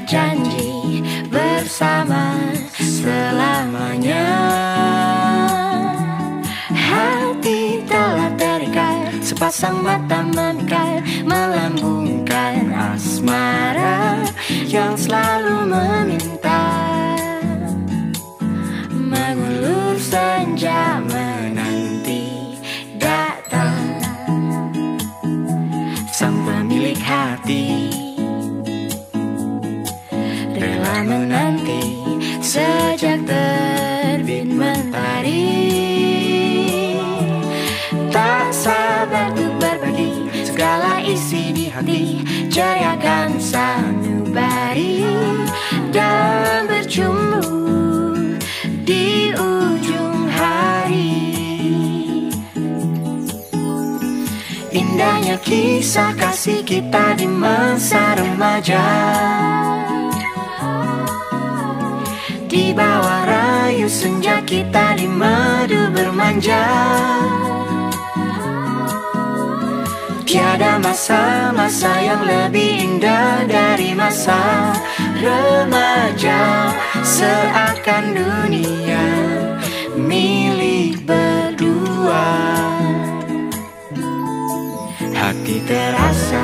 janji bersama selamanya. Hati telah terikat, sepasang mata memikat, melambungkan asmara yang selalu meminta. Mengulur senja menanti datang sang pemilik hati, rela menanti sejak terbit mentari. Tak sabar untuk berbagi segala isi di hati, ceriakan sanubari dan berjumpa di ujung hari. Indahnya kisah kasih kita di masa remaja, di bawah rayu senja kita di madu bermanja. Tiada masa-masa yang lebih indah dari masa remaja. Seakan dunia milik berdua, hati terasa